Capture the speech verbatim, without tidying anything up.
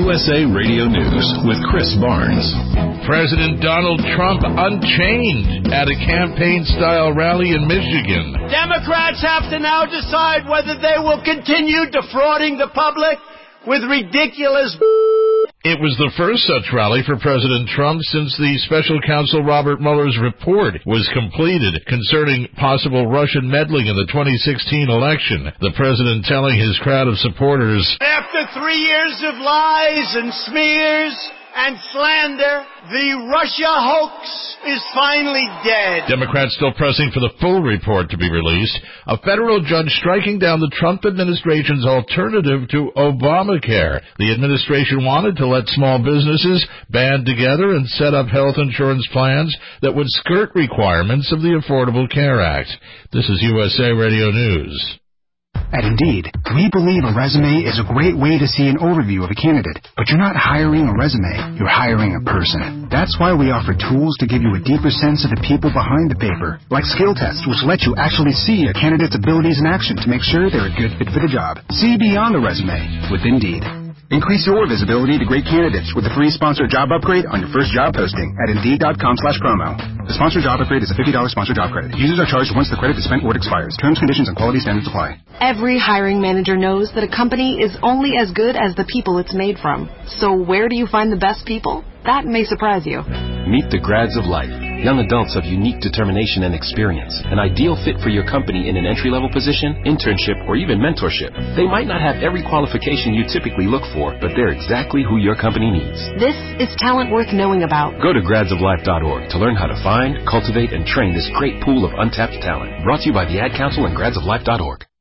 U S A Radio News with Chris Barnes. President Donald Trump unchained at a campaign-style rally in Michigan. Democrats have to now decide whether they will continue defrauding the public with ridiculous... It was the first such rally for President Trump since the special counsel Robert Mueller's report was completed concerning possible Russian meddling in the twenty sixteen election. The president telling his crowd of supporters, after three years of lies and smears and slander, the Russia hoax is finally dead. Democrats still pressing for the full report to be released. A federal judge striking down the Trump administration's alternative to Obamacare. The administration wanted to let small businesses band together and set up health insurance plans that would skirt requirements of the Affordable Care Act. This is U S A Radio News. At Indeed, we believe a resume is a great way to see an overview of a candidate, but you're not hiring a resume, you're hiring a person. That's why we offer tools to give you a deeper sense of the people behind the paper, like skill tests, which let you actually see a candidate's abilities in action to make sure they're a good fit for the job. See beyond a resume with Indeed. Increase your visibility to great candidates with a free sponsored job upgrade on your first job posting at Indeed.com slash promo. The sponsored job upgrade is a fifty dollars sponsored job credit. Users are charged once the credit is spent or it expires. Terms, conditions, and quality standards apply. Every hiring manager knows that a company is only as good as the people it's made from. So where do you find the best people? That may surprise you. Meet the grads of life. Young adults of unique determination and experience. An ideal fit for your company in an entry-level position, internship, or even mentorship. They might not have every qualification you typically look for, but they're exactly who your company needs. This is talent worth knowing about. Go to grads of life dot org to learn how to find, cultivate, and train this great pool of untapped talent. Brought to you by the Ad Council and grads of life dot org.